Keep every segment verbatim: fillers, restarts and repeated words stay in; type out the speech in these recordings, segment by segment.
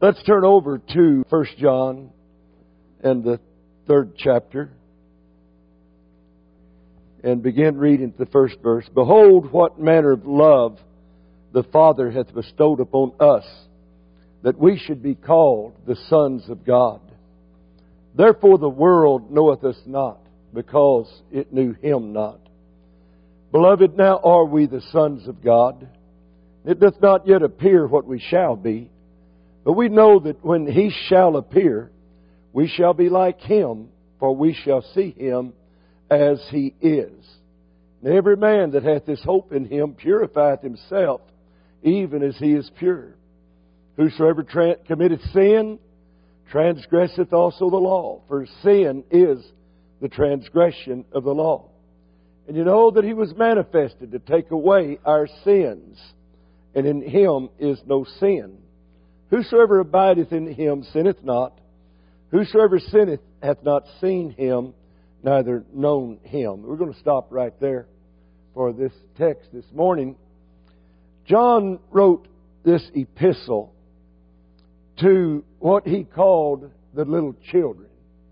Let's turn over to First John and the third chapter and begin reading the first verse. Behold, what manner of love the Father hath bestowed upon us, that we should be called the sons of God. Therefore the world knoweth us not, because it knew Him not. Beloved, now are we the sons of God. It doth not yet appear what we shall be, but we know that when He shall appear, we shall be like Him, for we shall see Him as He is. And every man that hath this hope in Him purifieth himself, even as He is pure. Whosoever tra- committeth sin, transgresseth also the law. For sin is the transgression of the law. And you know that He was manifested to take away our sins, and in Him is no sin. Whosoever abideth in Him sinneth not. Whosoever sinneth hath not seen Him, neither known Him. We're going to stop right there for this text this morning. John wrote this epistle to what he called the little children.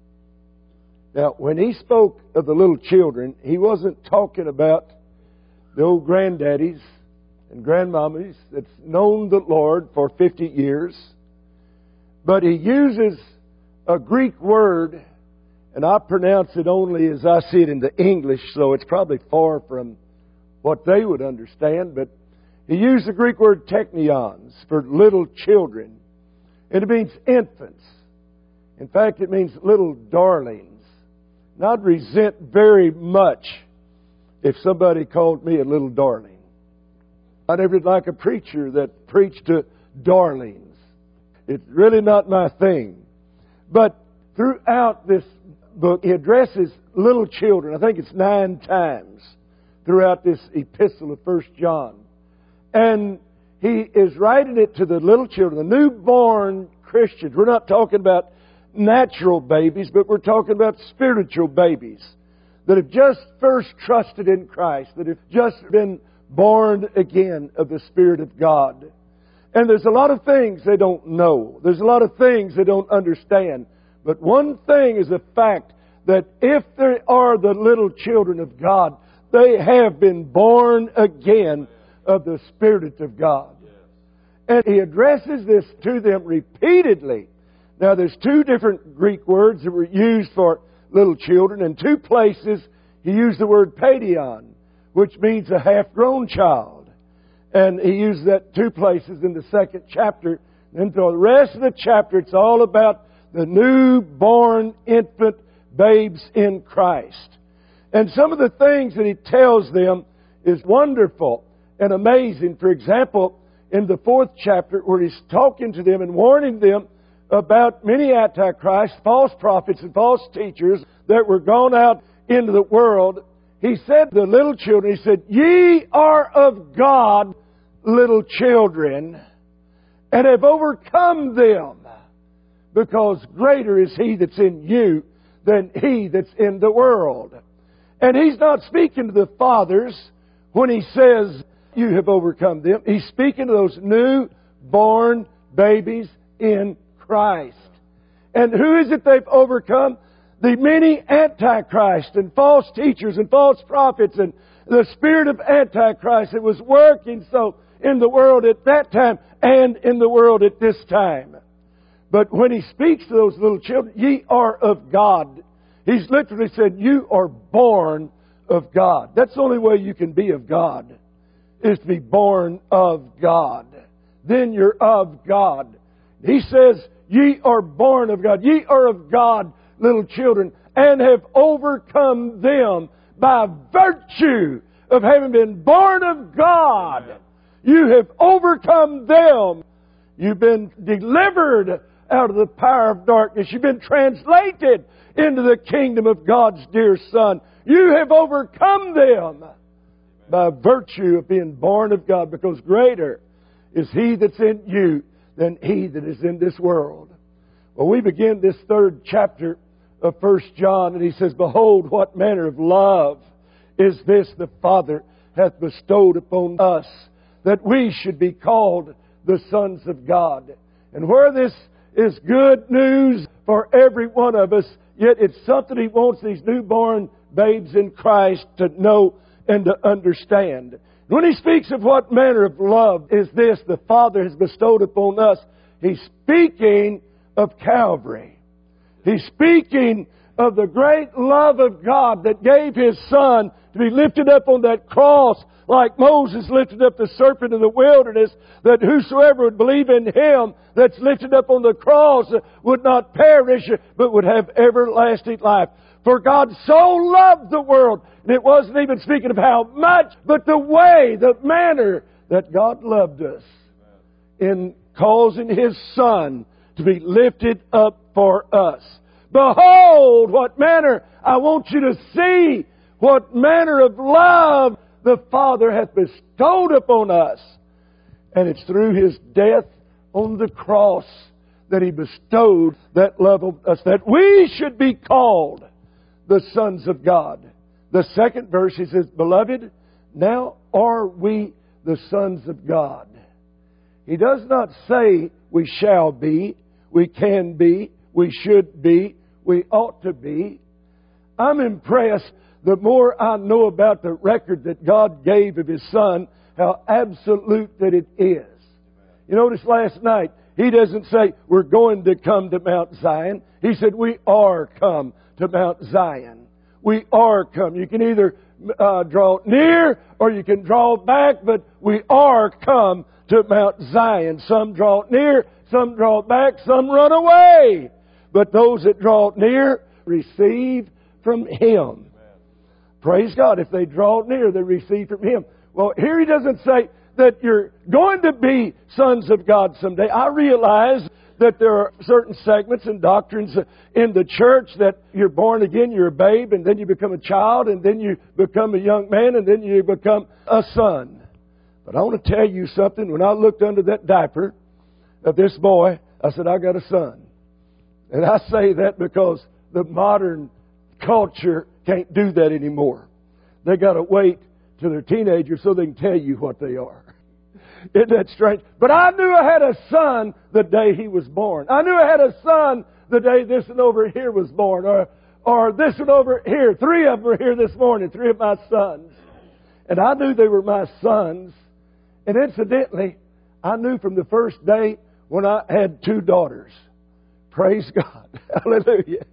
Now, when he spoke of the little children, he wasn't talking about the old granddaddies and grandmommies that's known the Lord for fifty years. But he uses a Greek word, and I pronounce it only as I see it in the English, so it's probably far from what they would understand. But he used the Greek word teknions for little children. And it means infants. In fact, it means little darlings. And I'd resent very much if somebody called me a little darling. I never did like a preacher that preached to darlings. It's really not my thing. But throughout this book, he addresses little children. I think it's nine times throughout this epistle of First John. And he is writing it to the little children, the newborn Christians. We're not talking about natural babies, but we're talking about spiritual babies that have just first trusted in Christ, that have just been born again of the Spirit of God. And there's a lot of things they don't know. There's a lot of things they don't understand. But one thing is the fact that if they are the little children of God, they have been born again of the Spirit of God. And he addresses this to them repeatedly. Now, there's two different Greek words that were used for little children. In two places, he used the word paidion, which means a half-grown child. And he used that two places in the second chapter. And for the rest of the chapter, it's all about the newborn infant babes in Christ. And some of the things that he tells them is wonderful and amazing. For example, in the fourth chapter, where he's talking to them and warning them about many antichrists, false prophets and false teachers that were gone out into the world, he said to the little children, he said, "Ye are of God, little children, and have overcome them, because greater is He that's in you than he that's in the world." And he's not speaking to the fathers when he says, "You have overcome them." He's speaking to those new-born babies in Christ. And who is it they've overcome? The many antichrists and false teachers and false prophets and the spirit of Antichrist that was working so in the world at that time and in the world at this time. But when he speaks to those little children, "Ye are of God," he's literally said, you are born of God. That's the only way you can be of God, is to be born of God. Then you're of God. He says, "Ye are born of God. Ye are of God, little children, and have overcome them by virtue of having been born of God." You have overcome them. You've been delivered out of the power of darkness. You've been translated into the kingdom of God's dear Son. You have overcome them by virtue of being born of God, because greater is He that's in you than he that is in this world. Well, we begin this third chapter of First John, and he says, "Behold, what manner of love is this the Father hath bestowed upon us, that we should be called the sons of God." And where this is good news for every one of us, yet it's something He wants these newborn babes in Christ to know and to understand. When He speaks of what manner of love is this the Father has bestowed upon us, He's speaking of Calvary. He's speaking of the great love of God that gave His Son to be lifted up on that cross like Moses lifted up the serpent in the wilderness, that whosoever would believe in Him that's lifted up on the cross would not perish but would have everlasting life. For God so loved the world, and it wasn't even speaking of how much, but the way, the manner that God loved us in causing His Son to be lifted up for us. Behold, what manner, I want you to see what manner of love the Father hath bestowed upon us. And it's through His death on the cross that He bestowed that love on us, that we should be called the sons of God. The second verse, He says, Beloved, now are we the sons of God. He does not say we shall be, we can be, we should be, we ought to be. I'm impressed the more I know about the record that God gave of His Son, how absolute that it is. You notice last night, He doesn't say we're going to come to Mount Zion. He said we are come to Mount Zion. We are come. You can either uh, draw near or you can draw back, but we are come to Mount Zion. Some draw near, some draw back, some run away. But those that draw near receive from Him. Praise God. If they draw near, they receive from Him. Well, here He doesn't say that you're going to be sons of God someday. I realize that there are certain segments and doctrines in the church that you're born again, you're a babe, and then you become a child, and then you become a young man, and then you become a son. But I want to tell you something. When I looked under that diaper of this boy, I said, I got a son. And I say that because the modern culture can't do that anymore. They got to wait till they're teenagers so they can tell you what they are. Isn't that strange? But I knew I had a son the day he was born. I knew I had a son the day this one over here was born. Or, or this one over here. Three of them are here this morning. Three of my sons. And I knew they were my sons. And incidentally, I knew from the first day when I had two daughters. Praise God. Hallelujah.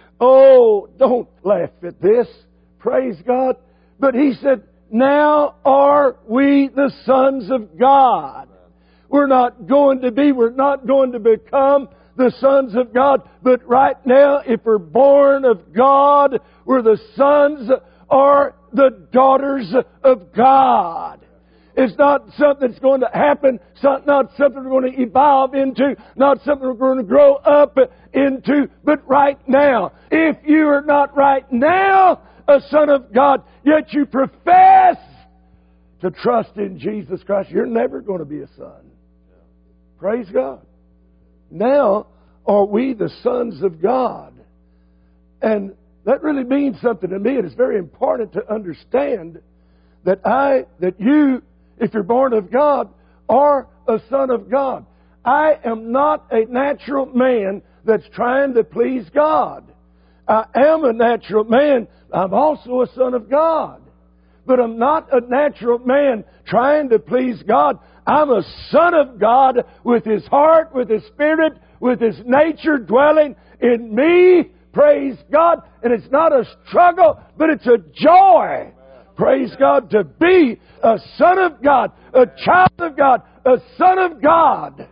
Oh, don't laugh at this. Praise God. But He said, now are we the sons of God. We're not going to be, we're not going to become the sons of God. But right now, if we're born of God, we're the sons or the daughters of God. It's not something that's going to happen, not something we're going to evolve into, not something we're going to grow up into, but right now. If you are not right now a son of God, yet you profess to trust in Jesus Christ, you're never going to be a son. Praise God. Now are we the sons of God. And that really means something to me, and it's very important to understand that I, that you, if you're born of God, are a son of God. I am not a natural man that's trying to please God. I am a natural man. I'm also a son of God. But I'm not a natural man trying to please God. I'm a son of God with His heart, with His spirit, with His nature dwelling in me. Praise God. And it's not a struggle, but it's a joy. Praise God, to be a son of God, a child of God, a son of God.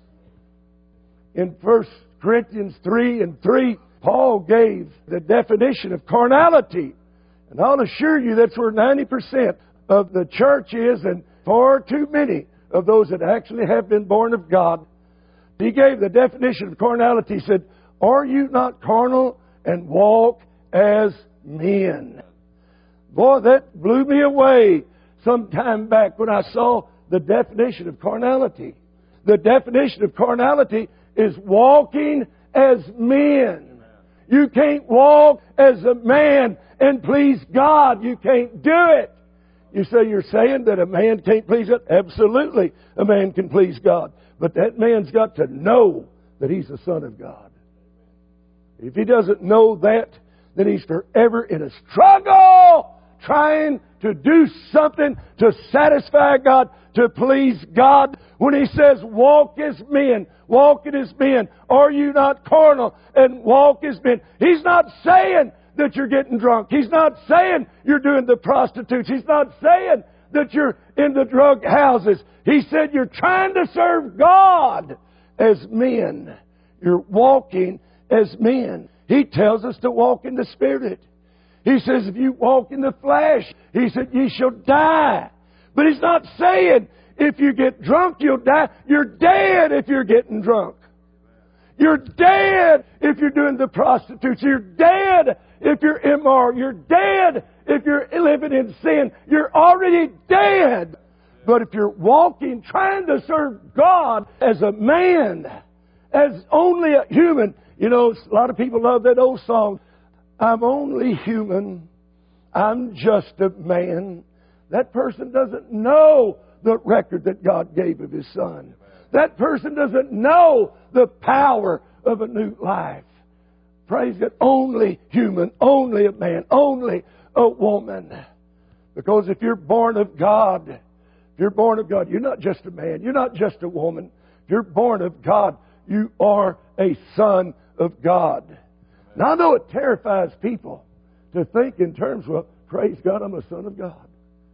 In First Corinthians three and three, Paul gave the definition of carnality. And I'll assure you that's where ninety percent of the church is, and far too many of those that actually have been born of God. He gave the definition of carnality. He said, are you not carnal and walk as men? Boy, that blew me away some time back when I saw the definition of carnality. The definition of carnality is walking as men. You can't walk as a man and please God. You can't do it. You say you're saying that a man can't please God? Absolutely, a man can please God. But that man's got to know that he's the Son of God. If he doesn't know that, then he's forever in a struggle trying to do something to satisfy God, to please God. When he says, walk as men, walk as men, are you not carnal and walk as men? He's not saying that you're getting drunk. He's not saying you're doing the prostitutes. He's not saying that you're in the drug houses. He said you're trying to serve God as men. You're walking as men. He tells us to walk in the Spirit. He says if you walk in the flesh, He said ye shall die. But He's not saying if you get drunk you'll die. You're dead if you're getting drunk. You're dead if you're doing the prostitutes. You're dead if you're immoral. You're dead if you're living in sin. You're already dead. But if you're walking, trying to serve God as a man, as only a human. You know, a lot of people love that old song, I'm only human. I'm just a man. That person doesn't know the record that God gave of His Son. That person doesn't know the power of a new life. Praise God. Only human, only a man, only a woman. Because if you're born of God, if you're born of God, you're not just a man, you're not just a woman. If you're born of God, you are a son of God. Now I know it terrifies people to think in terms of, well, praise God, I'm a son of God.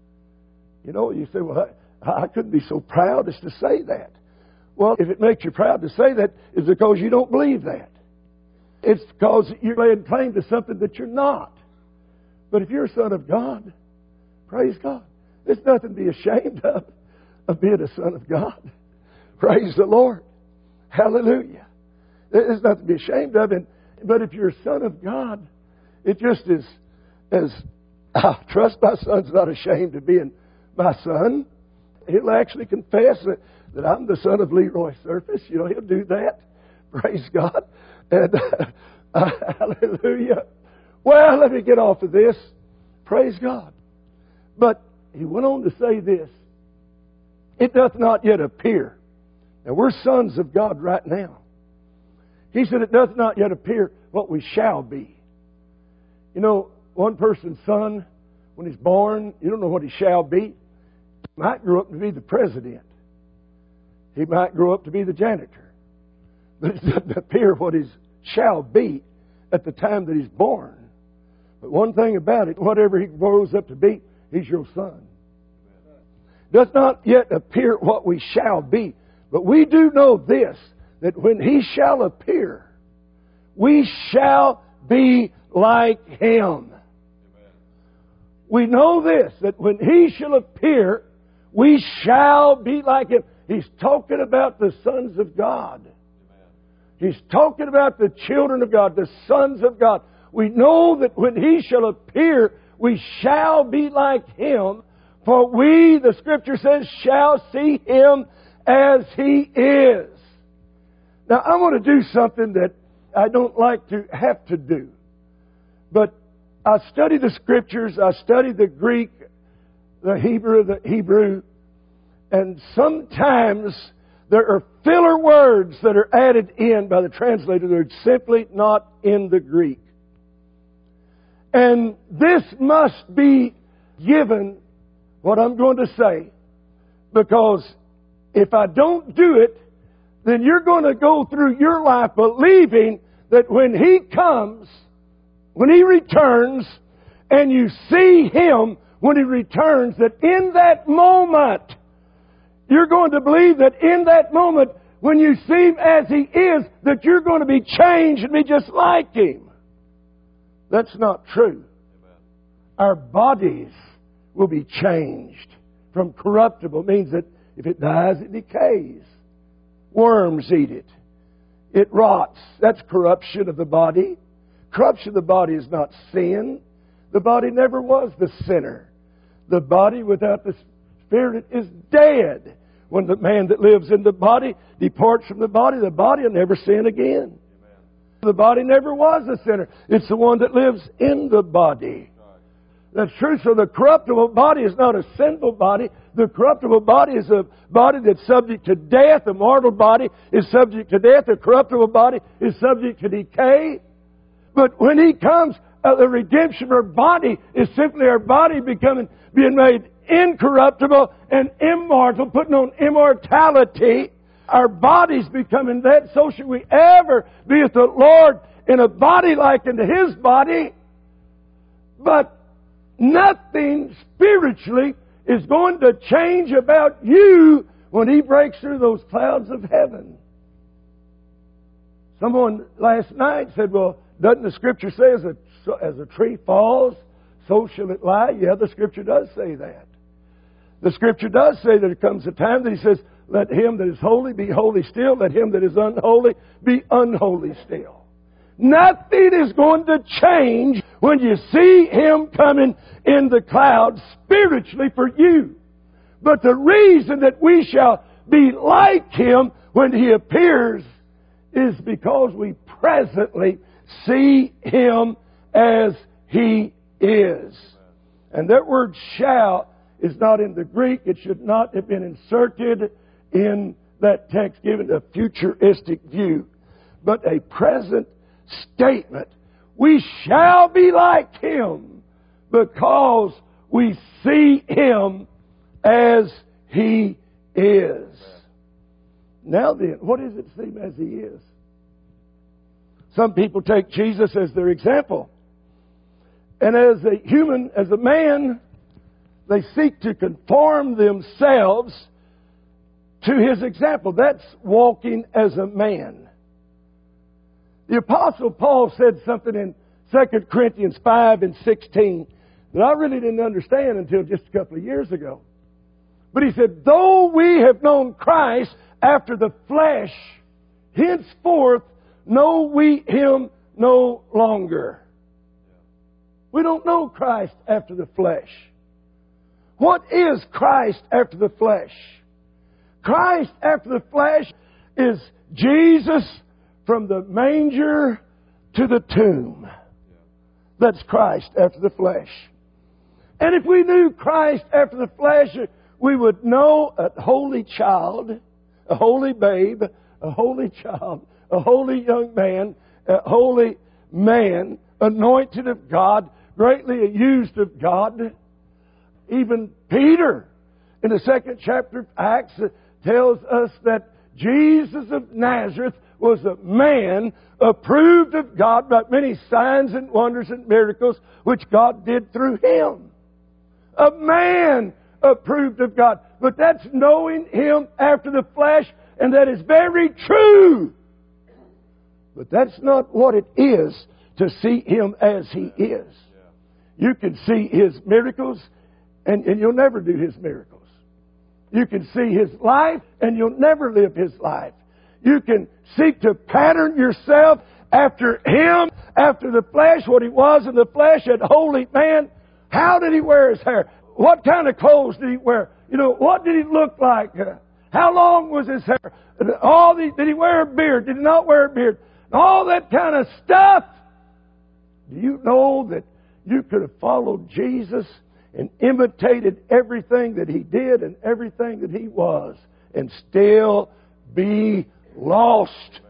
You know, you say, well, I, I couldn't be so proud as to say that. Well, if it makes you proud to say that, it's because you don't believe that. It's because you're laying claim to something that you're not. But if you're a son of God, praise God. There's nothing to be ashamed of, of being a son of God. Praise the Lord. Hallelujah. There's nothing to be ashamed of. And, but if you're a son of God, it just is as, I trust my son's not ashamed of being my son. He'll actually confess that, that I'm the son of Leroy Surface. You know, he'll do that. Praise God. And uh, hallelujah. Well, let me get off of this. Praise God. But he went on to say this. It doth not yet appear. Now, we're sons of God right now. He said, it doth not yet appear what we shall be. You know, one person's son, when he's born, you don't know what he shall be. He might grow up to be the president. He might grow up to be the janitor. But it doesn't appear what he shall be at the time that he's born. But one thing about it, whatever he grows up to be, he's your son. Does not yet appear what we shall be. But we do know this, that when He shall appear, we shall be like Him. We know this, that when He shall appear, we shall be like Him. He's talking about the sons of God. He's talking about the children of God, the sons of God. We know that when He shall appear, we shall be like Him. For we, the Scripture says, shall see Him as He is. Now, I want to do something that I don't like to have to do. But I study the Scriptures, I study the Greek, the Hebrew, the Hebrew, and sometimes there are filler words that are added in by the translator that are simply not in the Greek. And this must be given what I'm going to say, because if I don't do it, then you're going to go through your life believing that when He comes, when He returns, and you see Him when He returns, that in that moment, you're going to believe that in that moment, when you see Him as He is, that you're going to be changed and be just like Him. That's not true. Our bodies will be changed from corruptible. It means that if it dies, it decays. Worms eat it. It rots. That's corruption of the body. Corruption of the body is not sin. The body never was the sinner. The body without the Spirit is dead. When the man that lives in the body departs from the body, the body will never sin again. The body never was a sinner. It's the one that lives in the body. That's true. So the corruptible body is not a sinful body. The corruptible body is a body that's subject to death. The mortal body is subject to death. The corruptible body is subject to decay. But when He comes, uh, the redemption of our body is simply our body becoming, being made incorruptible and immortal, putting on immortality. Our bodies becoming that, so should we ever be with the Lord in a body like unto His body. But nothing spiritually is going to change about you when He breaks through those clouds of heaven. Someone last night said, well, doesn't the Scripture say as a, as a tree falls, so shall it lie? Yeah, the Scripture does say that. The Scripture does say that there comes a time that He says, let him that is holy be holy still. Let him that is unholy be unholy still. Nothing is going to change when you see Him coming in the clouds spiritually for you. But the reason that we shall be like Him when He appears is because we presently see Him as He is. And that word shall is not in the Greek. It should not have been inserted in that text, given a futuristic view, but a present statement. We shall be like Him because we see Him as He is. Now then, what does it seem as He is? Some people take Jesus as their example. And as a human, as a man, they seek to conform themselves to His example. That's walking as a man. The Apostle Paul said something in Second Corinthians five and sixteen that I really didn't understand until just a couple of years ago. But he said, though we have known Christ after the flesh, henceforth know we Him no longer. We don't know Christ after the flesh. What is Christ after the flesh? Christ after the flesh is Jesus from the manger to the tomb. That's Christ after the flesh. And if we knew Christ after the flesh, we would know a holy child, a holy babe, a holy child, a holy young man, a holy man, anointed of God, greatly used of God. Even Peter, in the second chapter of Acts, tells us that Jesus of Nazareth was a man approved of God by many signs and wonders and miracles which God did through Him. A man approved of God. But that's knowing Him after the flesh, and that is very true. But that's not what it is to see Him as He is. You can see His miracles, and, and you'll never do His miracles. You can see His life, and you'll never live His life. You can seek to pattern yourself after Him, after the flesh, what He was in the flesh, a holy man. How did He wear His hair? What kind of clothes did He wear? You know, what did He look like? Uh, how long was His hair? All the, did He wear a beard? Did He not wear a beard? All that kind of stuff. Do you know that you could have followed Jesus and imitated everything that He did and everything that He was and still be lost?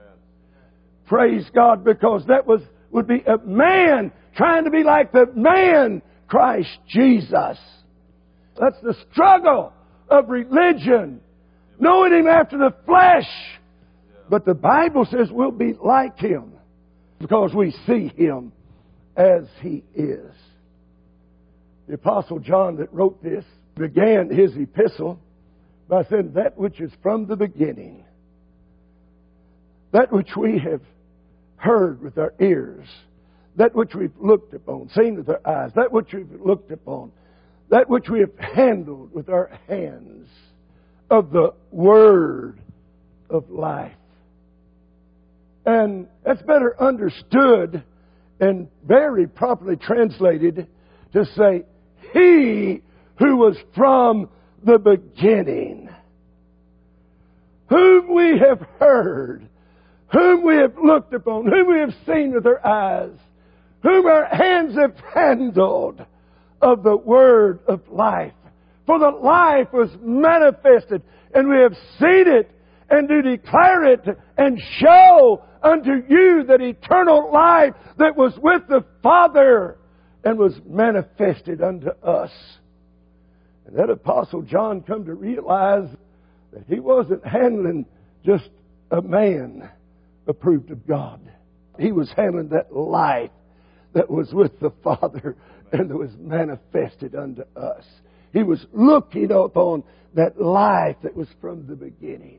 Praise God, because that was would be a man trying to be like the man Christ Jesus. That's the struggle of religion. Knowing Him after the flesh. But the Bible says we'll be like Him because we see Him as He is. The Apostle John that wrote this began his epistle by saying, that which is from the beginning, that which we have heard with our ears, that which we've looked upon, seen with our eyes, that which we've looked upon, that which we have handled with our hands, of the Word of life. And that's better understood and very properly translated to say, He who was from the beginning, whom we have heard, whom we have looked upon, whom we have seen with our eyes, whom our hands have handled, of the Word of life. For the life was manifested, and we have seen it, and do declare it, and show unto you that eternal life that was with the Father and was manifested unto us. And that Apostle John come to realize that he wasn't handling just a man approved of God. He was handling that life that was with the Father and that was manifested unto us. He was looking upon that life that was from the beginning.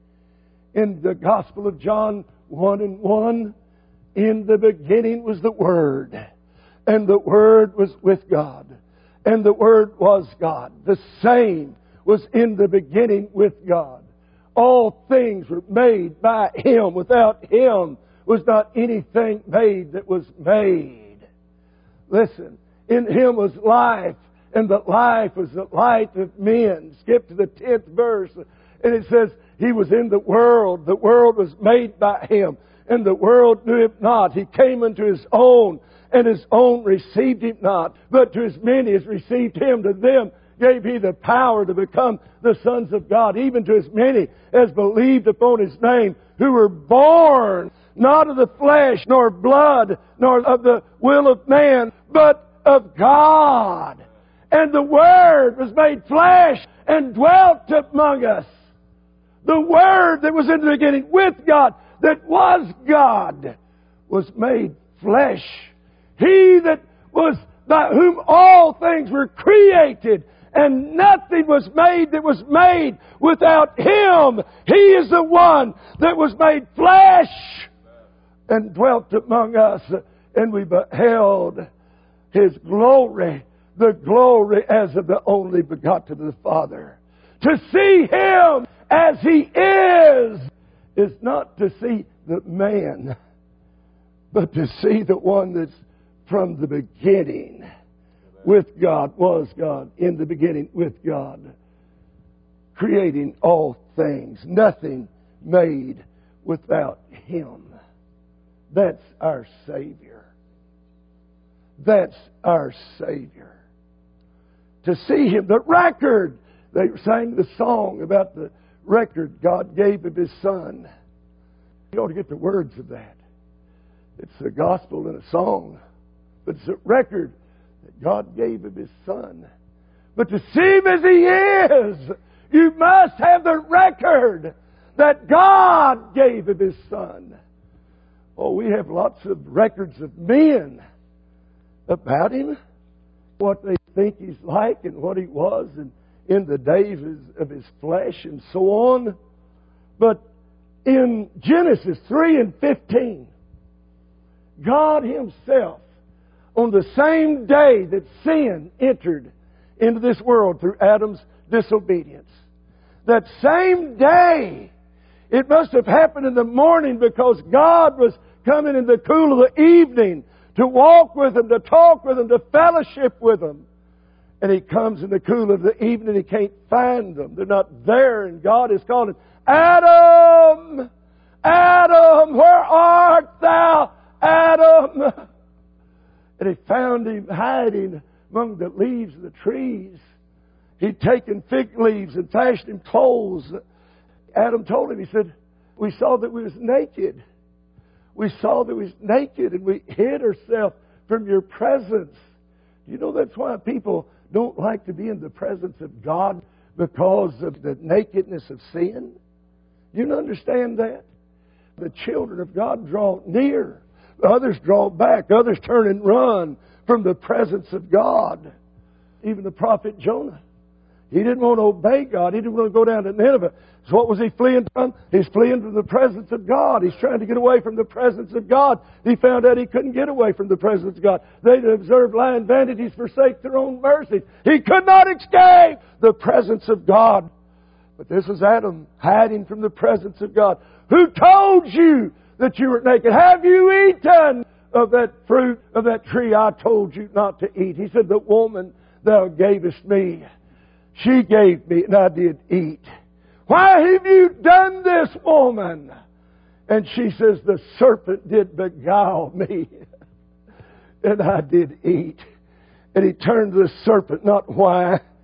In the Gospel of John one and one, in the beginning was the Word, and the Word was with God, and the Word was God. The same was in the beginning with God. All things were made by Him. Without Him was not anything made that was made. Listen, in Him was life, and the life was the light of men. Skip to the tenth verse, and it says, He was in the world. The world was made by Him, and the world knew Him not. He came unto His own, and His own received Him not. But to as many as received Him, to them gave He the power to become the sons of God, even to as many as believed upon His name, who were born not of the flesh, nor blood, nor of the will of man, but of God. And the Word was made flesh and dwelt among us. The Word that was in the beginning with God, that was God, was made flesh. He that was by whom all things were created, and nothing was made that was made without Him. He is the one that was made flesh and dwelt among us, and we beheld His glory, the glory as of the only begotten of the Father. To see Him as He is, is not to see the man, but to see the one that's from the beginning with God, was God, in the beginning with God, creating all things, nothing made without Him. That's our Savior. That's our Savior. To see Him, the record, they sang the song about the record God gave of His Son. You ought to get the words of that. It's a gospel and a song, but it's a record that God gave of His Son. But to see Him as He is, you must have the record that God gave of His Son. Oh, we have lots of records of men about Him, what they think He's like and what He was, and in the days of his, of his flesh and so on. But in Genesis three and fifteen, God Himself, on the same day that sin entered into this world through Adam's disobedience, that same day, it must have happened in the morning, because God was coming in the cool of the evening to walk with them, to talk with them, to fellowship with them. And He comes in the cool of the evening, He can't find them. They're not there, and God is calling, Adam! Adam! Where art thou, Adam? And He found him hiding among the leaves of the trees. He'd taken fig leaves and fashioned him clothes. Adam told him, he said, we saw that we was naked. We saw that we was naked, and we hid ourselves from your presence. You know, that's why people don't like to be in the presence of God, because of the nakedness of sin. You understand that? The children of God draw near. Others draw back. Others turn and run from the presence of God. Even the prophet Jonah. He didn't want to obey God. He didn't want to go down to Nineveh. So what was he fleeing from? He's fleeing from the presence of God. He's trying to get away from the presence of God. He found out he couldn't get away from the presence of God. They that observe lying vanities forsake their own mercy. He could not escape the presence of God. But this was Adam hiding from the presence of God. Who told you that you were naked? Have you eaten of that fruit of that tree I told you not to eat? He said, the woman thou gavest me, she gave me, and I did eat. Why have you done this, woman? And she says, the serpent did beguile me, and I did eat. And he turned to the serpent, not why,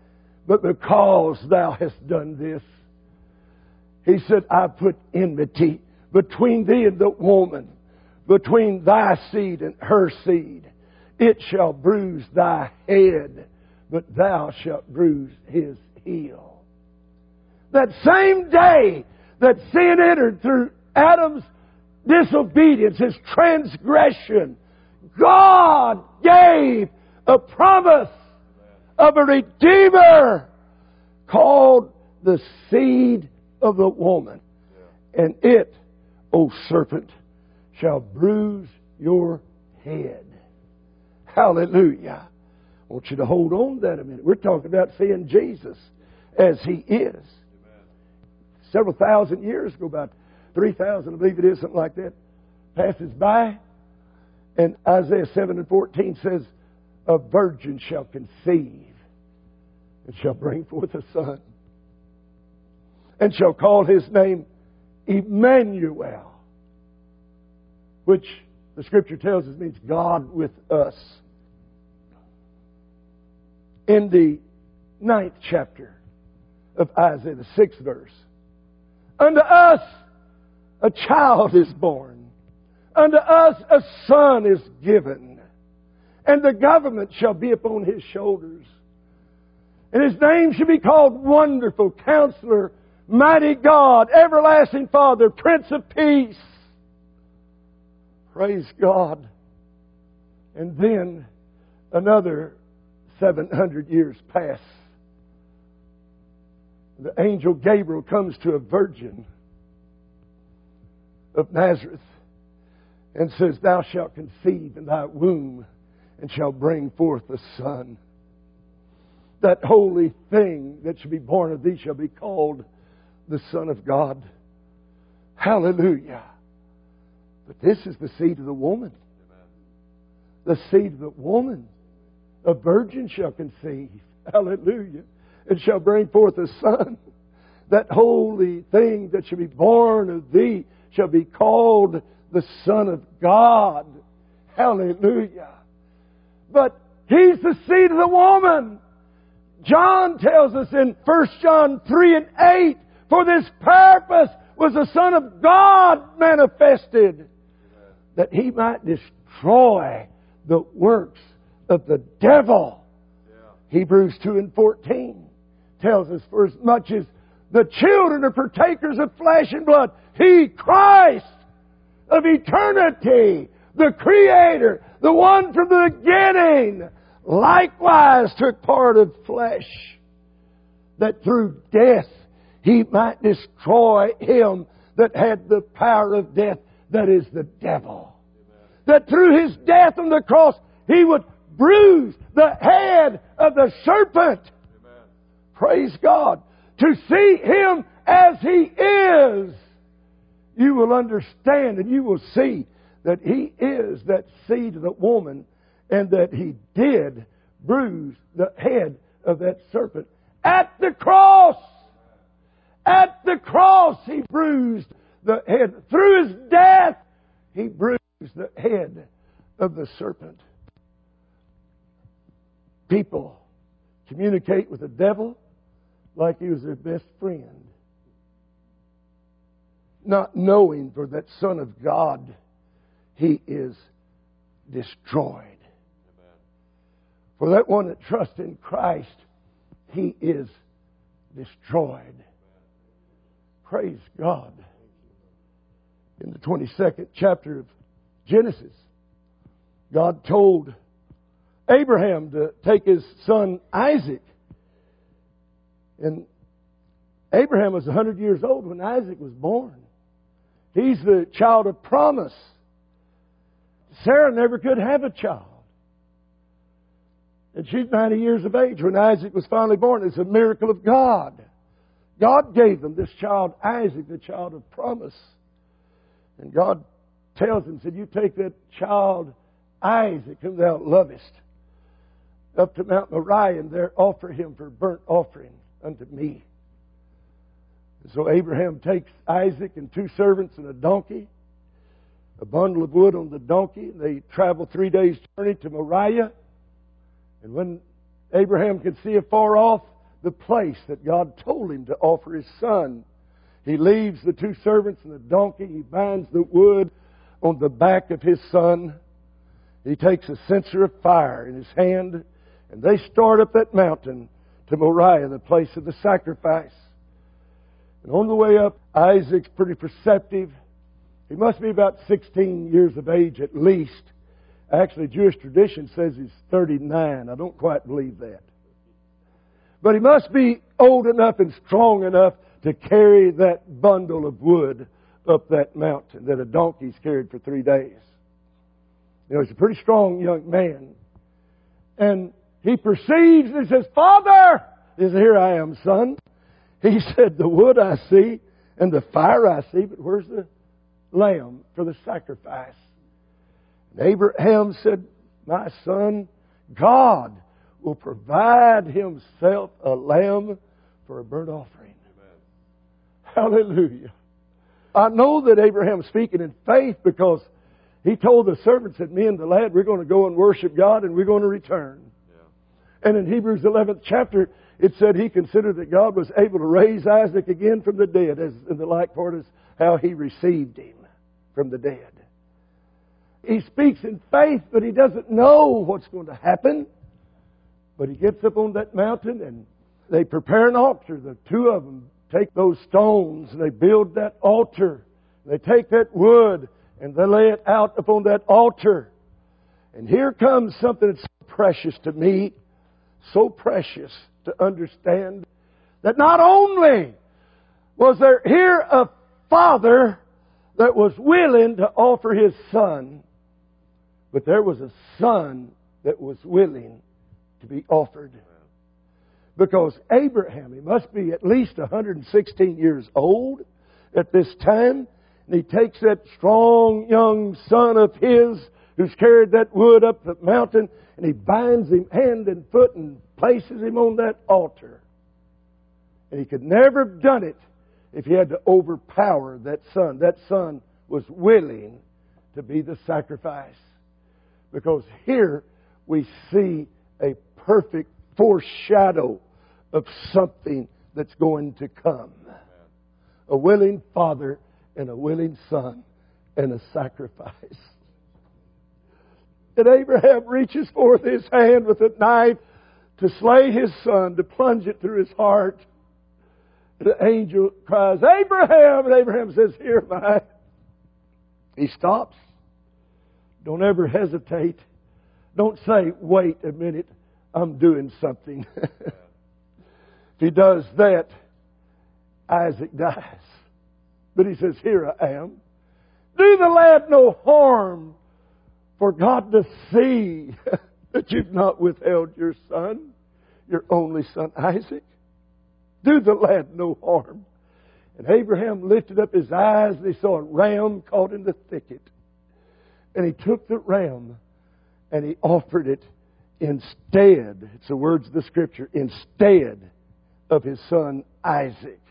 But because thou hast done this, He said, I put enmity between thee and the woman, between thy seed and her seed. It shall bruise thy head, but thou shalt bruise his heel. That same day that sin entered through Adam's disobedience, his transgression, God gave a promise of a Redeemer called the seed of the woman. And it, O serpent, shall bruise your head. Hallelujah. I want you to hold on to that a minute. We're talking about seeing Jesus as He is. Amen. Several thousand years ago, about three thousand, I believe it is, something like that, passes by. And Isaiah seven and fourteen says, a virgin shall conceive and shall bring forth a son, and shall call his name Emmanuel, which the Scripture tells us means God with us. In the ninth chapter of Isaiah, the sixth verse, unto us a child is born, unto us a son is given, and the government shall be upon his shoulders. And his name shall be called Wonderful Counselor, Mighty God, Everlasting Father, Prince of Peace. Praise God. And then another seven hundred years pass. The angel Gabriel comes to a virgin of Nazareth and says, thou shalt conceive in thy womb and shall bring forth a son. That holy thing that shall be born of thee shall be called the Son of God. Hallelujah. But this is the seed of the woman. The seed of the woman. A virgin shall conceive. Hallelujah. And shall bring forth a son. That holy thing that shall be born of thee shall be called the Son of God. Hallelujah. But He's the seed of the woman. John tells us in First John three and eight, for this purpose was the Son of God manifested, that He might destroy the works of the devil. Yeah. Hebrews two and fourteen tells us, for as much as the children are partakers of flesh and blood, He, Christ of eternity, the Creator, the one from the beginning, likewise took part of flesh, that through death He might destroy him that had the power of death, that is the devil. Amen. That through His death on the cross He would bruise the head of the serpent. Amen. Praise God. To see Him as He is, you will understand and you will see that He is that seed of the woman, and that He did bruise the head of that serpent. At the cross! At the cross He bruised the head. Through His death He bruised the head of the serpent. People communicate with the devil like he was their best friend, not knowing for that Son of God He is destroyed. Amen. For that one that trusts in Christ, he is destroyed. Amen. Praise God. In the twenty-second chapter of Genesis, God told Abraham to take his son Isaac. And Abraham was one hundred years old when Isaac was born. He's the child of promise. Sarah never could have a child. And she's ninety years of age when Isaac was finally born. It's a miracle of God. God gave them this child Isaac, the child of promise. And God tells him, said, you take that child Isaac, whom thou lovest, up to Mount Moriah, and there offer him for burnt offering unto me. And so Abraham takes Isaac and two servants and a donkey, a bundle of wood on the donkey. They travel three days' journey to Moriah. And when Abraham could see afar off the place that God told him to offer his son. He leaves the two servants and the donkey. He binds the wood on the back of his son. He takes a censer of fire in his hand, and they start up that mountain to Moriah, the place of the sacrifice. And on the way up, Isaac's pretty perceptive. He must be about sixteen years of age at least. Actually, Jewish tradition says he's thirty-nine. I don't quite believe that. But he must be old enough and strong enough to carry that bundle of wood up that mountain that a donkey's carried for three days. You know, he's a pretty strong young man. And he perceives and he says, "Father!" He says, "Here I am, son." He said, "The wood I see and the fire I see, but where's the lamb for the sacrifice?" And Abraham said, "My son, God will provide Himself a lamb for a burnt offering." Amen. Hallelujah. I know that Abraham's speaking in faith because he told the servants, said, "Me and the lad, we're going to go and worship God and we're going to return." Yeah. And in Hebrews eleventh chapter, it said he considered that God was able to raise Isaac again from the dead, as in the like part as how He received him from the dead. He speaks in faith, but he doesn't know what's going to happen. But he gets up on that mountain and they prepare an altar. The two of them take those stones and they build that altar. They take that wood and they lay it out upon that altar. And here comes something that's so precious to me, so precious to understand, that not only was there here a father that was willing to offer his son, but there was a son that was willing to be offered. Because Abraham, he must be at least one hundred sixteen years old at this time, and he takes that strong young son of his who's carried that wood up the mountain, and he binds him hand and foot and places him on that altar. And he could never have done it if he had to overpower that son. That son was willing to be the sacrifice. Because here we see a perfect foreshadow of something that's going to come. A willing father and a willing son and a sacrifice. And Abraham reaches forth his hand with a knife to slay his son, to plunge it through his heart. The angel cries, "Abraham!" And Abraham says, "Here am I." He stops. Don't ever hesitate. Don't say, "Wait a minute, I'm doing something." If he does that, Isaac dies. But he says, "Here I am. Do the lad no harm, for God to see that you've not withheld your son, your only son Isaac. Do the lad no harm." And Abraham lifted up his eyes and he saw a ram caught in the thicket. And he took the ram and he offered it instead, it's the words of the Scripture, instead of his son Isaac.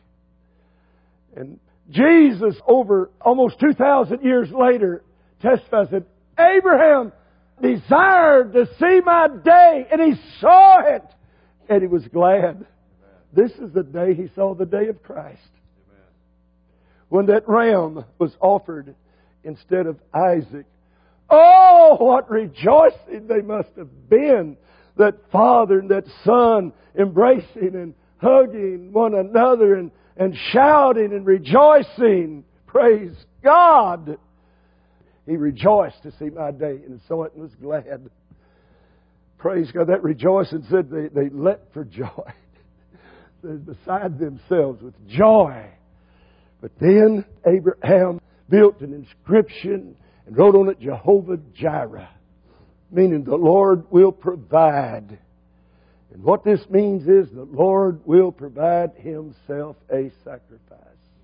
And Jesus, over almost two thousand years later, testifies that Abraham desired to see my day, and he saw it, and he was glad. Amen. This is the day he saw the day of Christ. Amen. When that ram was offered instead of Isaac. Oh, what rejoicing they must have been, that father and that son embracing and hugging one another and, and shouting and rejoicing. Praise God! He rejoiced to see my day and saw it and was glad. Praise God. That rejoicing said they, they leapt for joy. They're beside themselves with joy. But then Abraham built an inscription and wrote on it Jehovah Jireh, meaning the Lord will provide. And what this means is the Lord will provide Himself a sacrifice.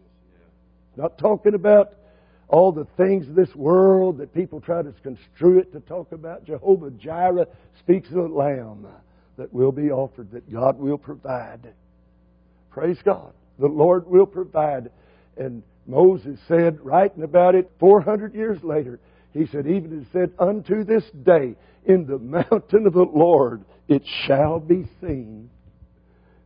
Not talking about all the things of this world that people try to construe it to talk about. Jehovah Jireh speaks of the lamb that will be offered, that God will provide. Praise God. The Lord will provide. And Moses said, writing about it four hundred years later, he said, even it said, unto this day, in the mountain of the Lord, it shall be seen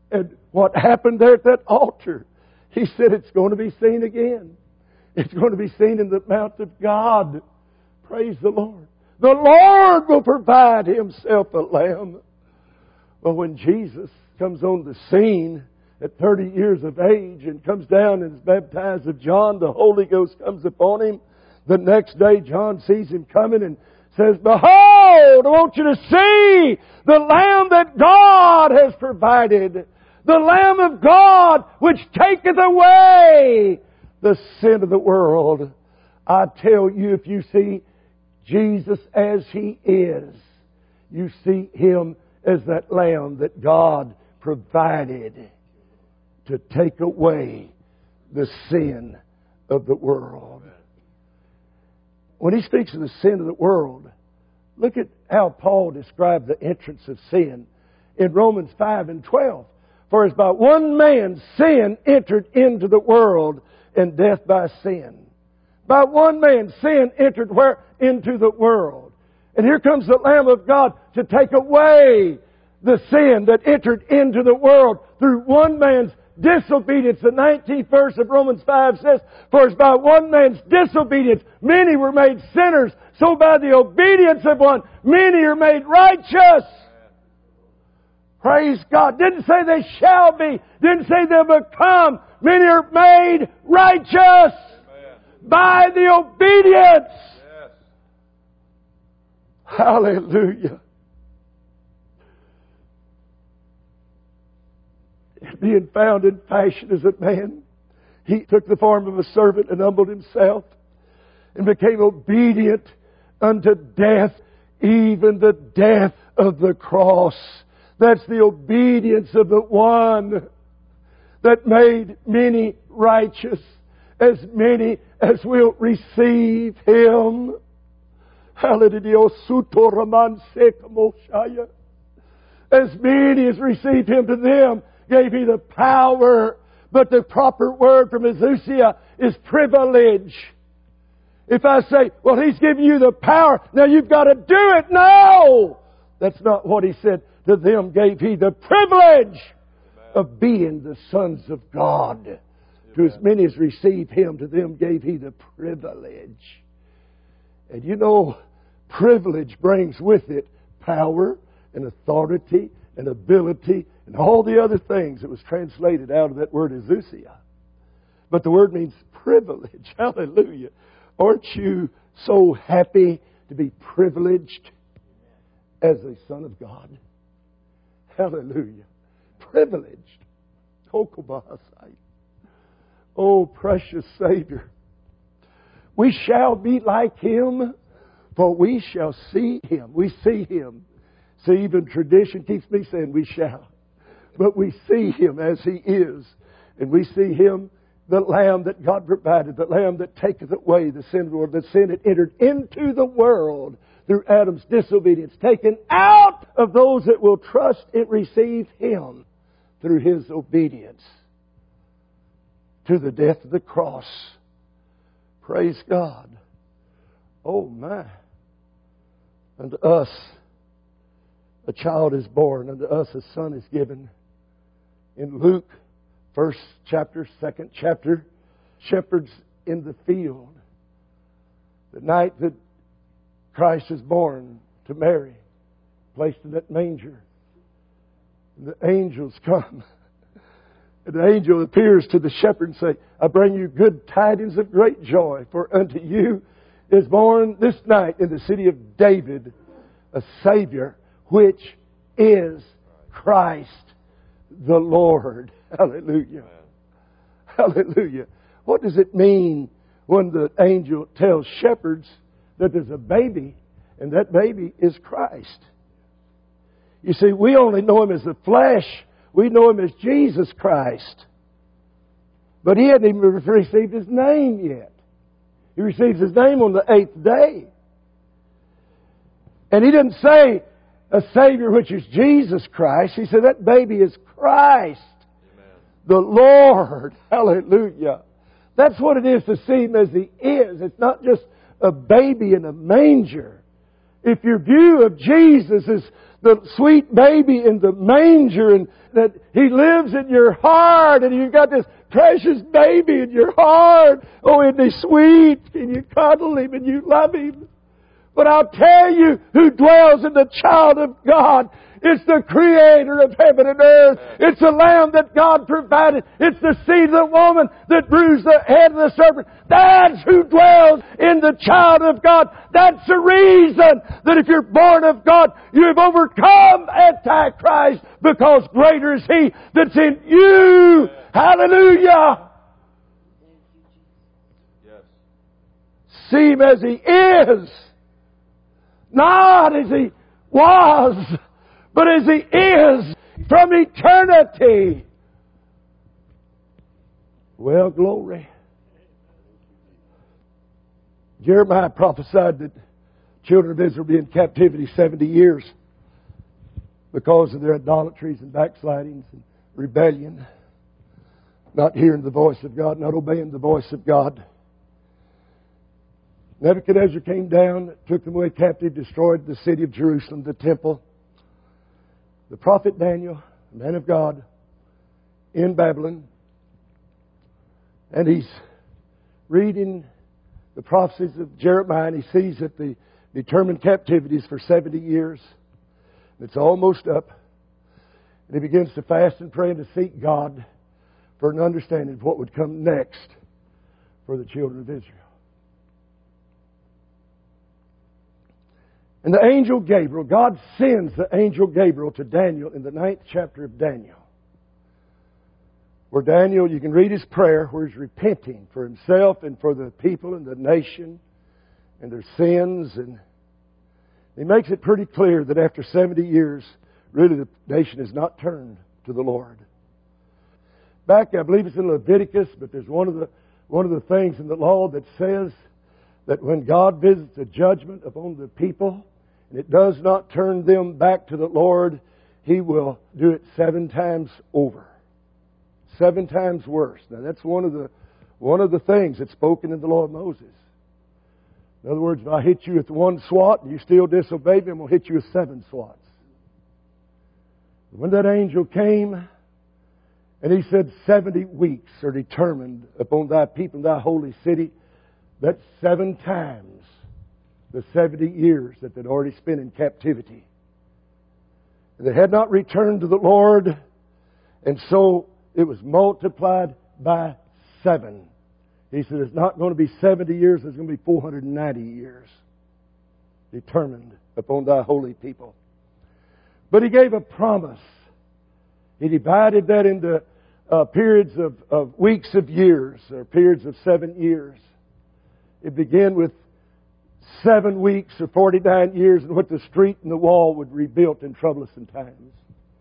And what happened there at that altar, He said it's going to be seen again. It's going to be seen in the mount of God. Praise the Lord. The Lord will provide Himself a lamb. Well, when Jesus comes on the scene at thirty years of age and comes down and is baptized of John, the Holy Ghost comes upon Him. The next day, John sees Him coming and says, "Behold, I want you to see the Lamb that God has provided. The Lamb of God which taketh away the sin of the world." I tell you, if you see Jesus as He is, you see Him as that Lamb that God provided to take away the sin of the world. When he speaks of the sin of the world, look at how Paul described the entrance of sin in Romans five and twelve. "For as by one man sin entered into the world, and death by sin." By one man sin entered where? Into the world. And here comes the Lamb of God to take away the sin that entered into the world through one man's disobedience. The nineteenth verse of Romans five says, "For as by one man's disobedience many were made sinners, so by the obedience of one many are made righteous." Praise God. Didn't say they shall be. Didn't say they'll become. Many are made righteous. Amen. By the obedience. Yes. Hallelujah. Being found in fashion as a man, He took the form of a servant and humbled Himself and became obedient unto death, even the death of the cross. That's the obedience of the one that made many righteous, as many as will receive Him. Hallelujah. As many as received Him, to them gave He the power. But the proper word from exousia is privilege. If I say, "Well, He's giving you the power, now you've got to do it." No! That's not what He said. To them gave He the privilege of being the sons of God. Amen. To as many as received Him, to them gave He the privilege. And you know, privilege brings with it power and authority and ability and all the other things that was translated out of that word exousia. But the word means privilege. Hallelujah. Aren't you so happy to be privileged as a son of God? Hallelujah. Privileged. Oh, precious Savior. We shall be like Him, for we shall see Him. We see Him. See, even tradition keeps me saying we shall. But we see Him as He is. And we see Him, the Lamb that God provided, the Lamb that taketh away the sin of the world, the sin that entered into the world through Adam's disobedience, taken out of those that will trust and receive Him through His obedience to the death of the cross. Praise God. Oh my. Unto us a child is born, unto us a son is given. In Luke, first chapter, second chapter, shepherds in the field. The night that Christ is born to Mary, placed in that manger. And the angels come. And the angel appears to the shepherd and say, "I bring you good tidings of great joy, for unto you is born this night in the city of David a Savior, which is Christ the Lord." Hallelujah. Hallelujah. What does it mean when the angel tells shepherds that there's a baby, and that baby is Christ? You see, we only know Him as the flesh. We know Him as Jesus Christ. But He hadn't even received His name yet. He receives His name on the eighth day. And He didn't say a Savior which is Jesus Christ. He said that baby is Christ. Amen. The Lord. Hallelujah. That's what it is to see Him as He is. It's not just a baby in a manger. If your view of Jesus is the sweet baby in the manger and that He lives in your heart and you've got this precious baby in your heart, oh, isn't He sweet? And you cuddle Him and you love Him. But I'll tell you, who dwells in the child of God, it's the Creator of heaven and earth. It's the Lamb that God provided. It's the seed of the woman that bruised the head of the serpent. That's who dwells in the child of God. That's the reason that if you're born of God, you've overcome Antichrist, because greater is He that's in you. Hallelujah! Yes. See Him as He is. Not as He was, but as He is from eternity. Well, glory. Jeremiah prophesied that children of Israel would be in captivity seventy years because of their idolatries and backslidings and rebellion. Not hearing the voice of God, not obeying the voice of God. Nebuchadnezzar came down, took them away captive, destroyed the city of Jerusalem, the temple. The prophet Daniel, the man of God, in Babylon, and he's reading the prophecies of Jeremiah, and he sees that the determined captivity is for seventy years. It's almost up. And he begins to fast and pray and to seek God for an understanding of what would come next for the children of Israel. And the angel Gabriel, God sends the angel Gabriel to Daniel in the ninth chapter of Daniel. Where Daniel, you can read his prayer, where he's repenting for himself and for the people and the nation and their sins. And he makes it pretty clear that after seventy years, really the nation has not turned to the Lord. Back, I believe it's in Leviticus, but there's one of the one of the things in the law that says that when God visits a judgment upon the people, and it does not turn them back to the Lord, He will do it seven times over. Seven times worse. Now that's one of the one of the things that's spoken in the law of Moses. In other words, if I hit you with one swat and you still disobey me, I'm going to hit you with seven swats. When that angel came, and he said, seventy weeks are determined upon thy people and thy holy city. That's seven times the seventy years that they'd already spent in captivity. They had not returned to the Lord, and so it was multiplied by seven. He said, it's not going to be seventy years, it's going to be four hundred ninety years. Determined upon thy holy people. But He gave a promise. He divided that into uh, periods of, of weeks of years, or periods of seven years. It began with seven weeks or forty-nine years in which the street and the wall would be rebuilt in troublous times.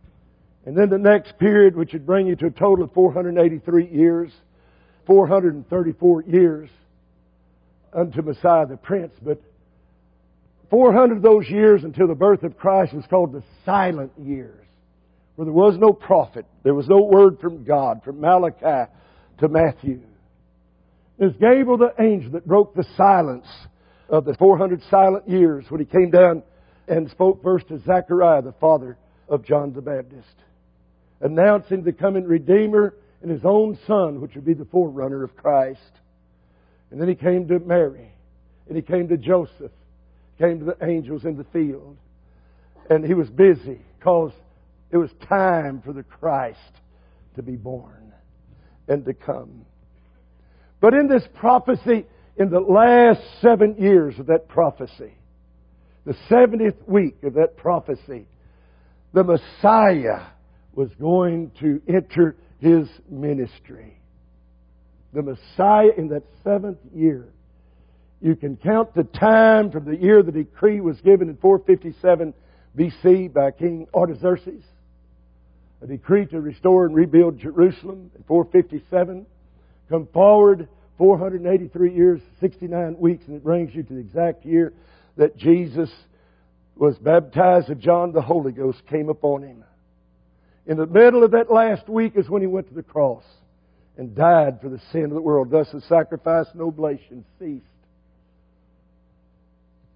And then the next period, which would bring you to a total of four hundred eighty-three years, four hundred thirty-four years unto Messiah the Prince. But four hundred of those years until the birth of Christ was called the silent years, where there was no prophet, there was no word from God, from Malachi to Matthew. It's Gabriel the angel that broke the silence of the four hundred silent years when he came down and spoke first to Zechariah, the father of John the Baptist, announcing the coming Redeemer and His own Son, which would be the forerunner of Christ. And then He came to Mary, and He came to Joseph, came to the angels in the field. And He was busy because it was time for the Christ to be born and to come. But in this prophecy, in the last seven years of that prophecy, the seventieth week of that prophecy, the Messiah was going to enter His ministry. The Messiah in that seventh year. You can count the time from the year the decree was given in four fifty-seven B C by King Artaxerxes. A decree to restore and rebuild Jerusalem in four fifty-seven. Come forward four hundred eighty-three years, sixty-nine weeks, and it brings you to the exact year that Jesus was baptized of John the Holy Ghost came upon Him. In the middle of that last week is when He went to the cross and died for the sin of the world. Thus the sacrifice and oblation ceased.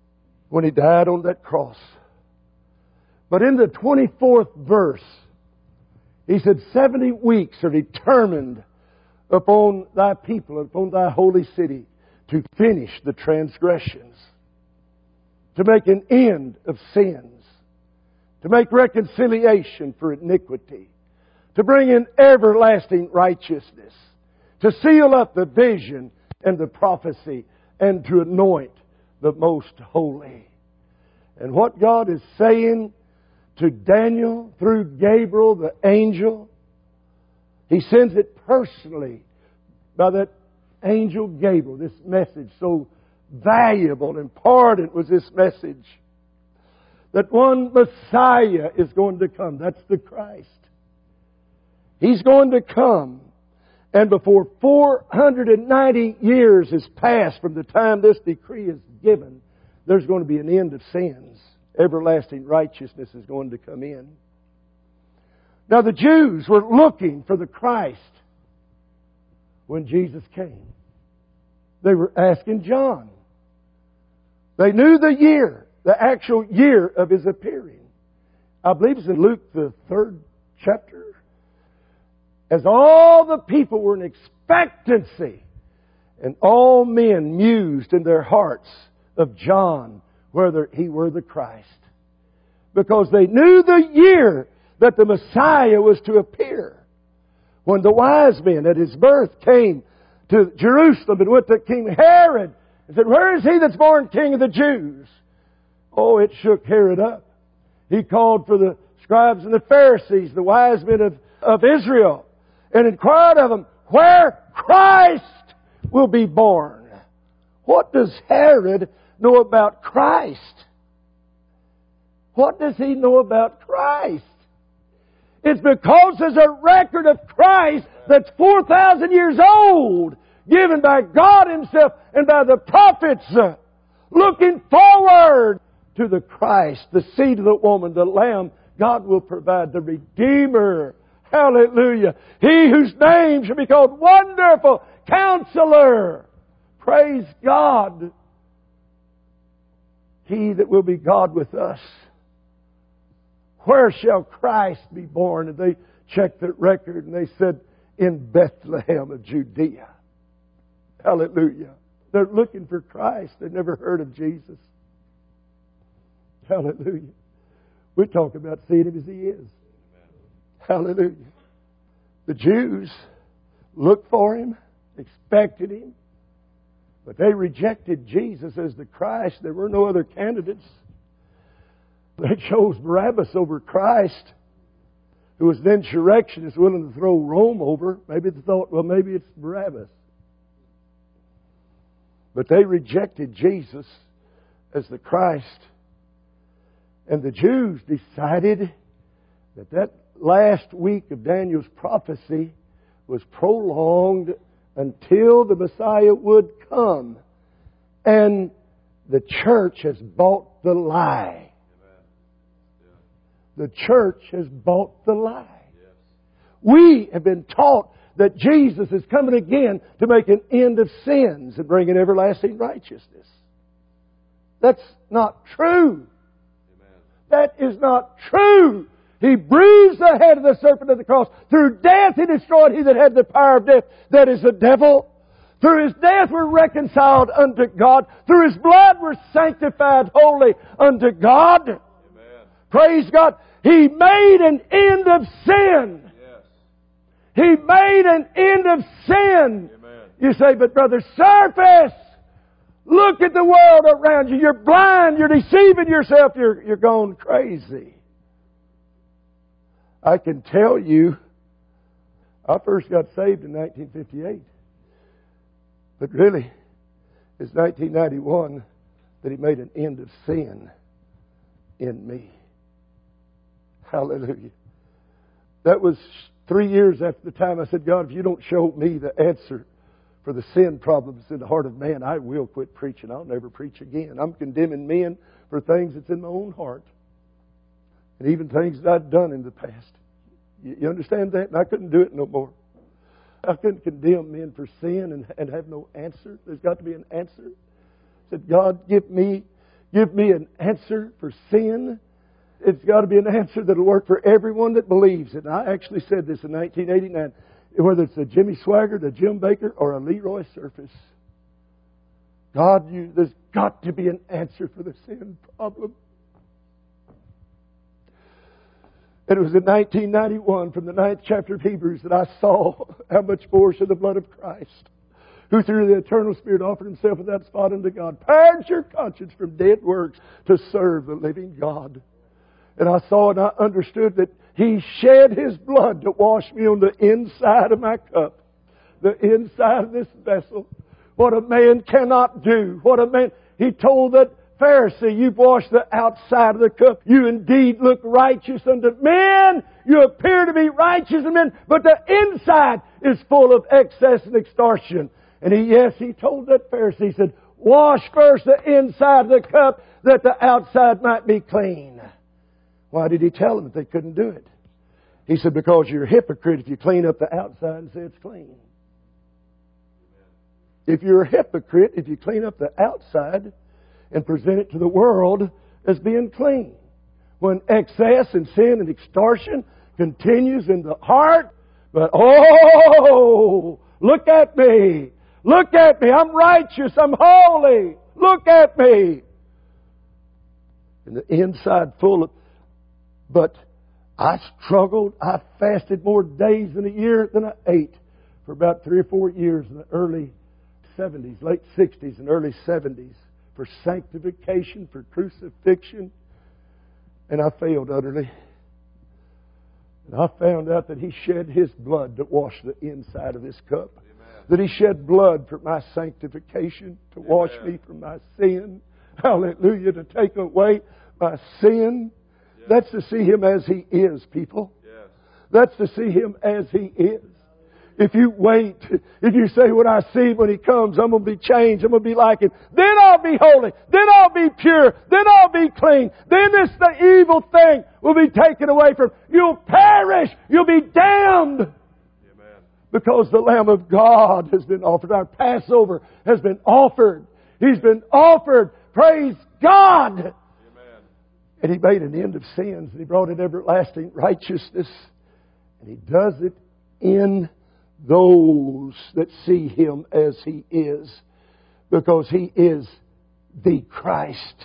when He died on that cross. But in the twenty-fourth verse, He said, seventy weeks are determined upon Thy people, upon Thy holy city, to finish the transgressions, to make an end of sins, to make reconciliation for iniquity, to bring in everlasting righteousness, to seal up the vision and the prophecy, and to anoint the most holy. And what God is saying to Daniel through Gabriel the angel, He sends it personally by that angel Gabriel. This message, so valuable and important was this message, that one Messiah is going to come. That's the Christ. He's going to come. And before four hundred ninety years has passed from the time this decree is given, there's going to be an end of sins. Everlasting righteousness is going to come in. Now the Jews were looking for the Christ when Jesus came. They were asking John. They knew the year, the actual year of His appearing. I believe it's in Luke, the third chapter. As all the people were in expectancy, and all men mused in their hearts of John whether he were the Christ. Because they knew the year that the Messiah was to appear. When the wise men at His birth came to Jerusalem and went to King Herod and said, "Where is He that's born King of the Jews?" Oh, it shook Herod up. He called for the scribes and the Pharisees, the wise men of, of Israel, and inquired of them where Christ will be born. What does Herod know about Christ? What does he know about Christ? It's because there's a record of Christ that's four thousand years old, given by God Himself and by the prophets, uh, looking forward to the Christ, the seed of the woman, the Lamb. God will provide the Redeemer. Hallelujah. He whose name shall be called Wonderful Counselor. Praise God. He that will be God with us. Where shall Christ be born? And they checked the record and they said, in Bethlehem of Judea. Hallelujah. They're looking for Christ. They've never heard of Jesus. Hallelujah. We talk about seeing Him as He is. Hallelujah. The Jews looked for Him, expected Him, but they rejected Jesus as the Christ. There were no other candidates. They chose Barabbas over Christ, who was an insurrectionist willing to throw Rome over. Maybe they thought, well, maybe it's Barabbas. But they rejected Jesus as the Christ. And the Jews decided that that last week of Daniel's prophecy was prolonged until the Messiah would come. And the church has bought the lie. The church has bought the lie. We have been taught that Jesus is coming again to make an end of sins and bring in everlasting righteousness. That's not true. That is not true. He bruised the head of the serpent of the cross. Through death He destroyed he that had the power of death. That is the devil. Through His death we're reconciled unto God. Through His blood we're sanctified holy unto God. Amen. Praise God. He made an end of sin. Yes. He made an end of sin. Amen. You say, but Brother Surface, look at the world around you. You're blind. You're deceiving yourself. You're, you're going crazy. I can tell you, I first got saved in nineteen fifty-eight. But really, it's nineteen ninety-one that He made an end of sin in me. Hallelujah. That was three years after the time I said, God, if You don't show me the answer for the sin problems in the heart of man, I will quit preaching. I'll never preach again. I'm condemning men for things that's in my own heart. And even things that I'd done in the past. You understand that? And I couldn't do it no more. I couldn't condemn men for sin and, and have no answer. There's got to be an answer. I said, God, give me, give me an answer for sin. It's got to be an answer that will work for everyone that believes it. And I actually said this in nineteen eighty-nine. Whether it's a Jimmy Swaggart, a Jim Baker, or a Leroy Surface. God, you, there's got to be an answer for the sin problem. And it was in nineteen ninety-one, from the ninth chapter of Hebrews, that I saw how much more should the blood of Christ, who through the eternal Spirit offered Himself without spot unto God, purge your conscience from dead works to serve the living God. And I saw and I understood that He shed His blood to wash me on the inside of my cup, the inside of this vessel. What a man cannot do. What a man. He told that Pharisee, you've washed the outside of the cup. You indeed look righteous unto men. You appear to be righteous unto men, but the inside is full of excess and extortion. And he, yes, he told that Pharisee, he said, wash first the inside of the cup that the outside might be clean. Why did He tell them that they couldn't do it? He said, because you're a hypocrite if you clean up the outside and say it's clean. If you're a hypocrite if you clean up the outside and present it to the world as being clean. When excess and sin and extortion continues in the heart, but oh, look at me. Look at me. I'm righteous. I'm holy. Look at me. And the inside full of... But I struggled. I fasted more days in a year than I ate for about three or four years in the early seventies, late sixties and early seventies for sanctification, for crucifixion. And I failed utterly. And I found out that He shed His blood to wash the inside of this cup. Amen. That He shed blood for my sanctification, to Amen. Wash me from my sin. Hallelujah. To take away my sin. Yes. That's to see Him as He is, people. Yes. That's to see Him as He is. If you wait, if you say, when I see Him when He comes, I'm going to be changed, I'm going to be like Him, then I'll be holy, then I'll be pure, then I'll be clean, then this the evil thing will be taken away from you. You'll perish, you'll be damned. Amen. Because the Lamb of God has been offered. Our Passover has been offered. He's been offered. Praise God. Amen. And He made an end of sins, and He brought in everlasting righteousness. And He does it in those that see Him as He is, because He is the Christ.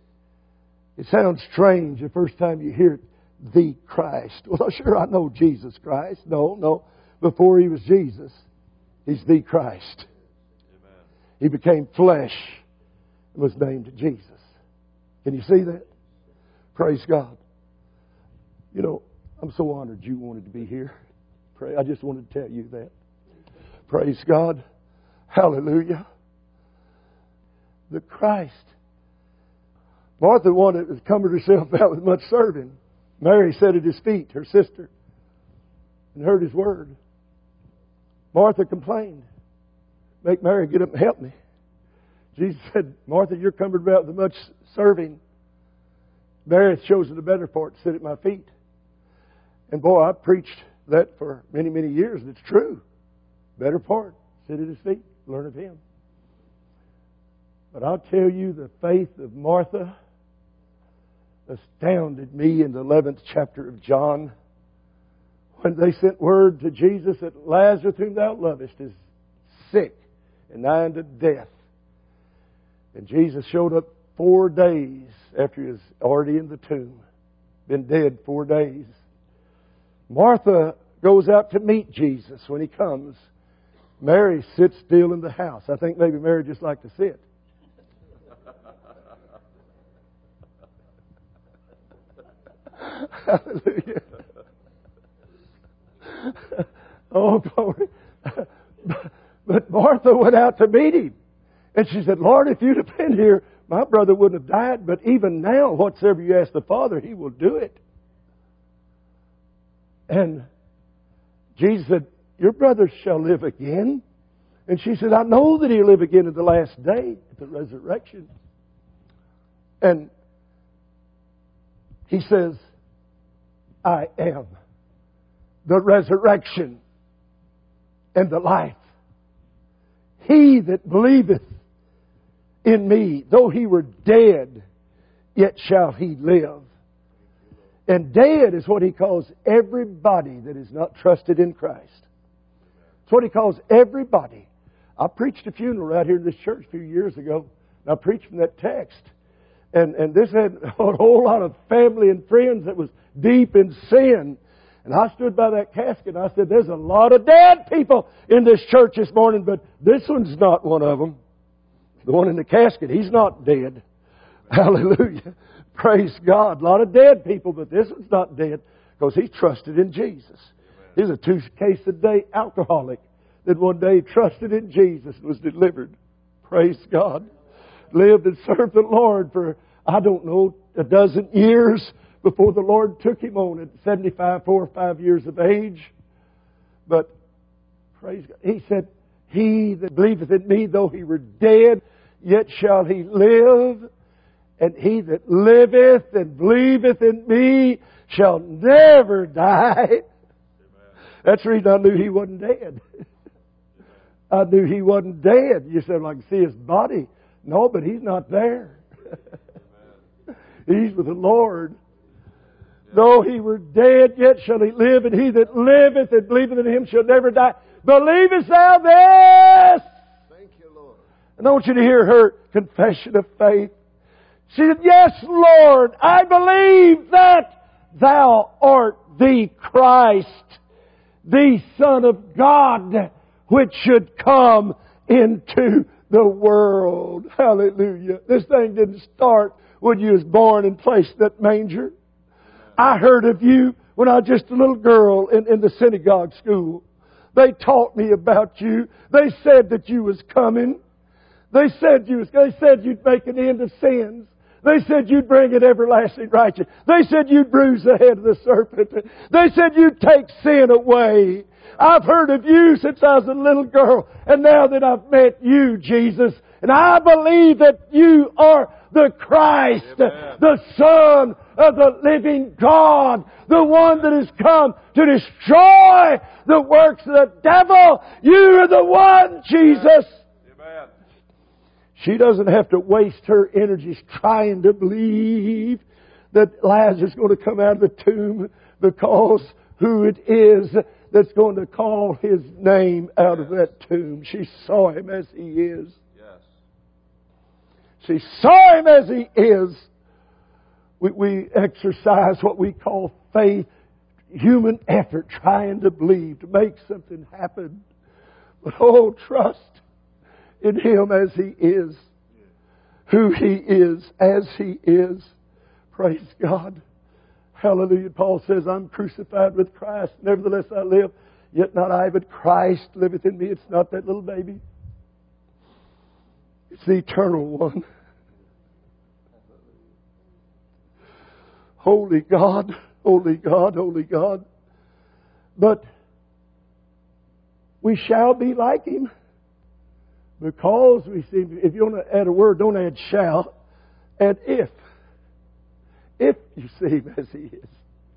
It sounds strange the first time you hear it, the Christ. Well, sure, I know Jesus Christ. No, no. Before He was Jesus, He's the Christ. Amen. He became flesh and was named Jesus. Can you see that? Praise God. You know, I'm so honored you wanted to be here. Pray. I just wanted to tell you that. Praise God. Hallelujah. The Christ. Martha wanted to comfort herself out with much serving. Mary sat at His feet, her sister, and heard His word. Martha complained. Make Mary get up and help me. Jesus said, Martha, you're comforted about with much serving. Mary has chosen the better part to sit at my feet. And boy, I preached that for many, many years, and it's true. Better part, sit at His feet, learn of Him. But I'll tell you, the faith of Martha astounded me in the eleventh chapter of John, when they sent word to Jesus that Lazarus, whom thou lovest, is sick and nigh unto death. And Jesus showed up four days after He was already in the tomb. Been dead four days. Martha goes out to meet Jesus when He comes. Mary sits still in the house. I think maybe Mary just liked to sit. Hallelujah. Oh, glory. But Martha went out to meet Him. And she said, Lord, if you'd have been here, my brother wouldn't have died. But even now, whatsoever you ask the Father, He will do it. And Jesus said, your brother shall live again. And she said, I know that He'll live again at the last day, at the resurrection. And He says, I am the resurrection and the life. He that believeth in me, though he were dead, yet shall he live. And dead is what he calls everybody that is not trusted in Christ. It's what he calls everybody. I preached a funeral right here in this church a few years ago. And I preached from that text. And, and this had a whole lot of family and friends that was deep in sin. And I stood by that casket and I said, there's a lot of dead people in this church this morning, but this one's not one of them. The one in the casket, he's not dead. Hallelujah. Praise God. A lot of dead people, but this one's not dead because he trusted in Jesus. He's a two-case-a-day alcoholic that one day trusted in Jesus and was delivered. Praise God. Lived and served the Lord for, I don't know, a dozen years before the Lord took him on at seventy-five, four or five years of age. But, praise God. He said, he that believeth in me, though he were dead, yet shall he live. And he that liveth and believeth in me shall never die. Amen. That's the reason I knew he wasn't dead. I knew he wasn't dead. You said, well, I can see his body. No, but he's not there. He's with the Lord. Yeah. Though he were dead, yet shall he live. And he that liveth and believeth in him shall never die. Believest thou this? Thank you, Lord. And I want you to hear her confession of faith. She said, yes, Lord, I believe that thou art the Christ, the Son of God, which should come into the world. Hallelujah. This thing didn't start when you was born and placed in that manger. I heard of you when I was just a little girl in, in the synagogue school. They taught me about you. They said that you was coming. They said you was, they said you'd make an end of sins. They said you'd bring an everlasting righteousness. They said you'd bruise the head of the serpent. They said you'd take sin away. I've heard of you since I was a little girl. And now that I've met you, Jesus, and I believe that you are the Christ, Amen. The Son of the living God, the one that has come to destroy the works of the devil. You are the one, Jesus. Amen. She doesn't have to waste her energies trying to believe that Lazarus is going to come out of the tomb, because who it is that's going to call his name out of that tomb. She saw him as he is. Yes. She saw him as he is. We, we exercise what we call faith, human effort, trying to believe, to make something happen. But oh, trust in him as he is, who he is, as he is. Praise God. Hallelujah. Paul says, I'm crucified with Christ. Nevertheless I live. Yet not I, but Christ liveth in me. It's not that little baby. It's the eternal one. Holy God, holy God, holy God. But we shall be like him, because we see, if you want to add a word, don't add shall, add if. If you see him as he is.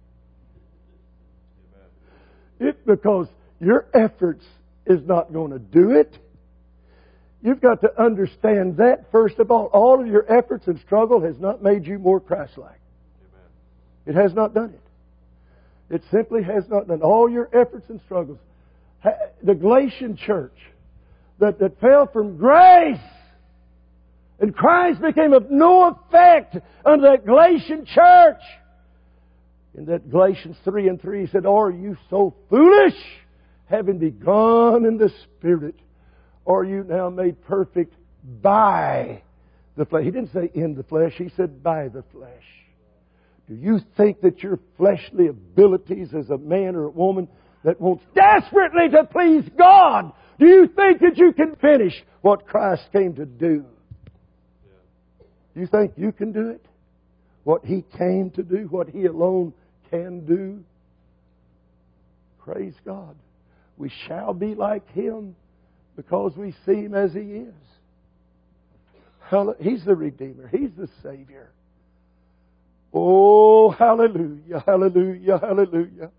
If, because your efforts is not going to do it. You've got to understand that, first of all. All of your efforts and struggle has not made you more Christ-like. It has not done it. It simply has not done. All your efforts and struggles. The Galatian church that, that fell from grace, and Christ became of no effect unto that Galatian church. In that Galatians three and three, he said, "Are you so foolish, having begun in the Spirit, are you now made perfect by the flesh?" He didn't say in the flesh, he said by the flesh. Do you think that your fleshly abilities as a man or a woman that wants desperately to please God, do you think that you can finish what Christ came to do? Do you think you can do it? What He came to do, what He alone can do? Praise God. We shall be like Him because we see Him as He is. He's the Redeemer. He's the Savior. Oh, hallelujah, hallelujah, hallelujah.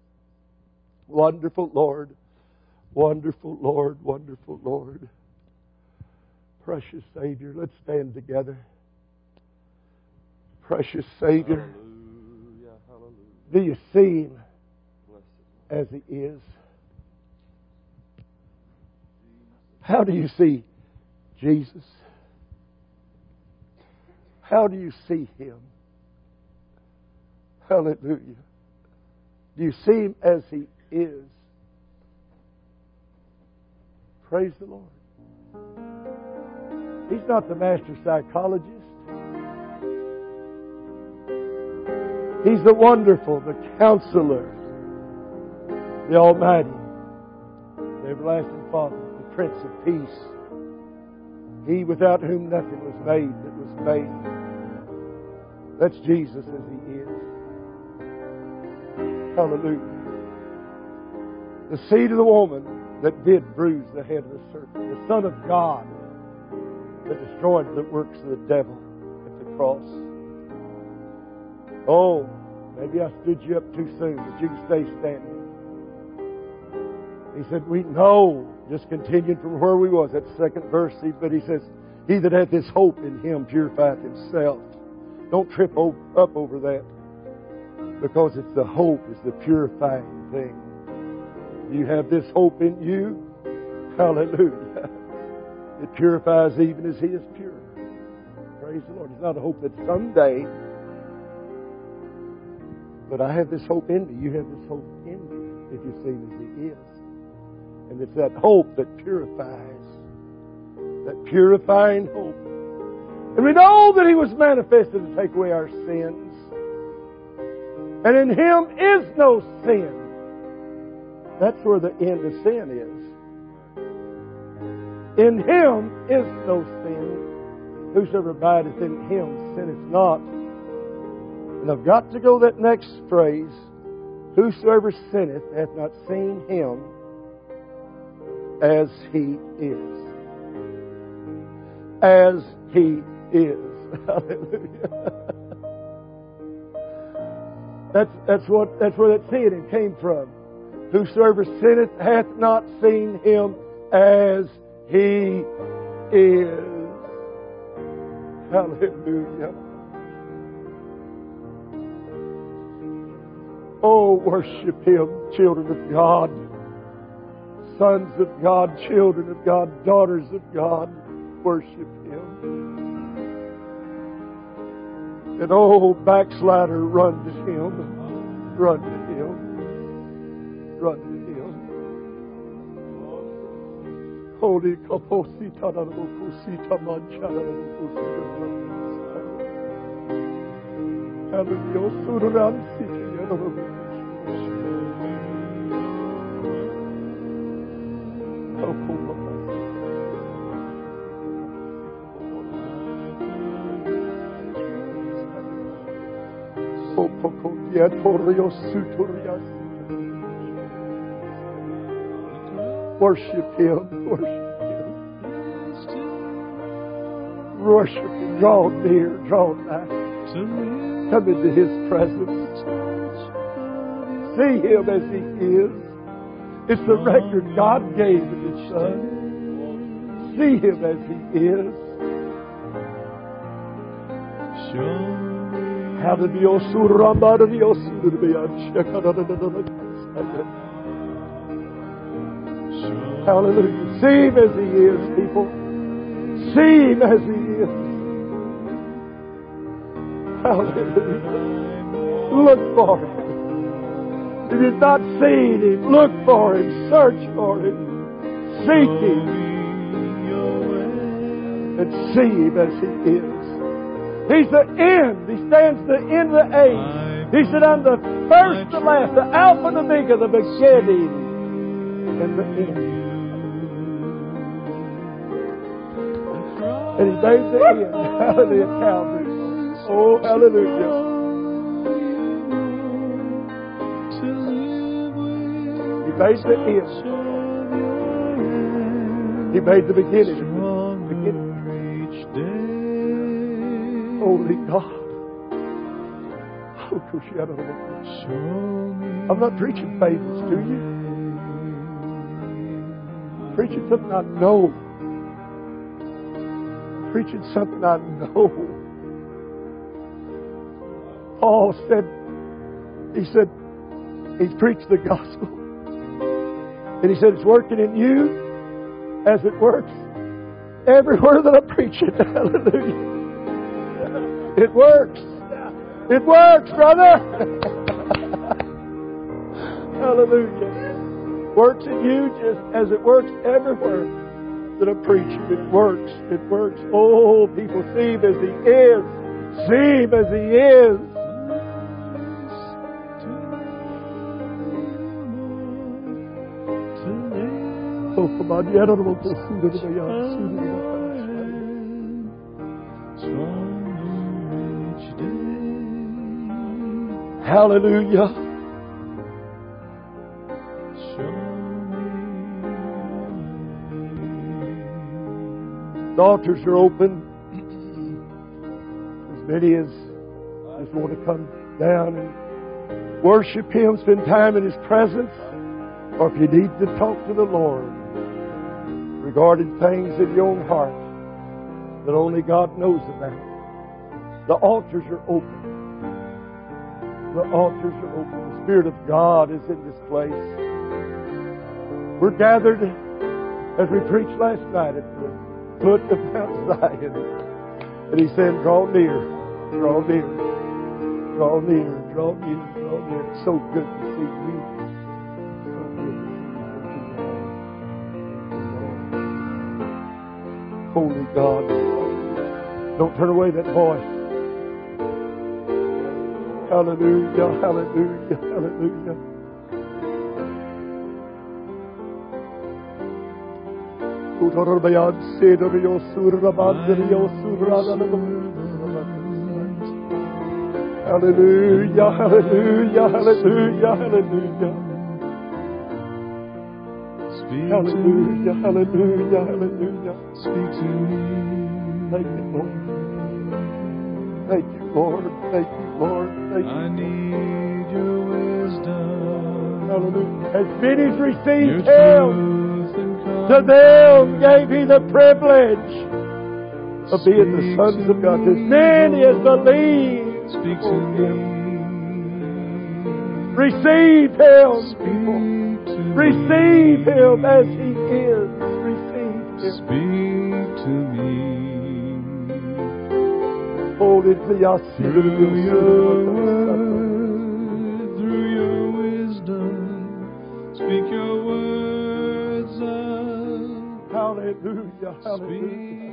Wonderful Lord. Wonderful Lord, wonderful Lord. Precious Savior, let's stand together. Precious Savior, Hallelujah, hallelujah. do you see Him Blessed as He is? How do you see Jesus? How do you see Him? Hallelujah. Do you see Him as He is? Praise the Lord. He's not the master psychologist. He's the wonderful, the counselor, the Almighty, the everlasting Father, the Prince of Peace. He without whom nothing was made that was made. That's Jesus as He is. Hallelujah. The seed of the woman that did bruise the head of the serpent. The Son of God that destroyed the works of the devil at the cross. Oh, maybe I stood you up too soon, but you can stay standing. He said, we know, just continuing from where we was, that second verse, but he says, he that hath this hope in Him purifieth himself. Don't trip up over that, because it's the hope is the purifying thing. You have this hope in you. Hallelujah. It purifies even as He is pure. Praise the Lord. It's not a hope that someday, but I have this hope in me. You have this hope in me if you see Him as He is. And it's that hope that purifies. That purifying hope. And we know that He was manifested to take away our sins. And in Him is no sin. That's where the end of sin is. In Him is no sin. Whosoever abideth in Him sinneth not. And I've got to go that next phrase. Whosoever sinneth hath not seen Him as He is. As He is. Hallelujah. That's, that's, what, that's where that seeing came from. Whosoever sinneth hath not seen Him as He is. Hallelujah. Oh, worship Him, children of God. Sons of God, children of God, daughters of God. Worship Him. And oh, backslider, run to Him. Run to Him. Run to Him. Holy Kaposita Kusita Manchana Hallelujah. Suran City. Worship Him, worship Him. Worship Him, draw near, draw nigh. Come into His presence. See Him as He is. It's the record God gave to His Son. See Him as He is. Hallelujah. Hallelujah. See Him as He is, people. See Him as He is. Hallelujah. Look for Him. If you've not seen Him, look for Him. Search for Him. Seek Him. And see Him as He is. He's the end. He stands the end of the age. He said, I'm the first, the last, the Alpha and the Omega, the beginning and the end. And He made the end. Hallelujah, Calvary. Oh, hallelujah. He made the end. He made the beginning. The beginning. Holy God. I'm not preaching favors to you. I'm preaching something I know. preaching something I know. Paul said, he said, he's preached the gospel. And he said, it's working in you as it works everywhere that I preach it. Hallelujah. It works. It works, brother. Hallelujah. Works in you just as it works everywhere that I preach it. It works. It works. Oh, people see him as he is. See him as he is. Oh, come on. Yeah, I don't want to see the hallelujah. The altars are open. As many as just want to come down and worship Him, spend time in His presence, or if you need to talk to the Lord regarding things in your own heart that only God knows about, the altars are open. The altars are open. The Spirit of God is in this place. We're gathered, as we preached last night, at the foot of Mount Zion. And He's saying, draw near, draw near, draw near, draw near, draw near. It's so good to see you. So good to see you. Holy God. Don't turn away that voice. Hallelujah, hallelujah, hallelujah. Hallelujah, hallelujah, hallelujah, hallelujah. Hallelujah, hallelujah, hallelujah. Speak to me. Thank you, Lord. Thank you, Lord. Thank you, Lord. Thank you. I need your wisdom. Hallelujah. As many as received Him, to them gave He the privilege of being the sons of God. As many as believe, speak to me. Receive Him, people. Receive Him as He is. Receive Him. Speak to me. Hold it to your Through your word, through your wisdom, speak your words out. Hallelujah, hallelujah.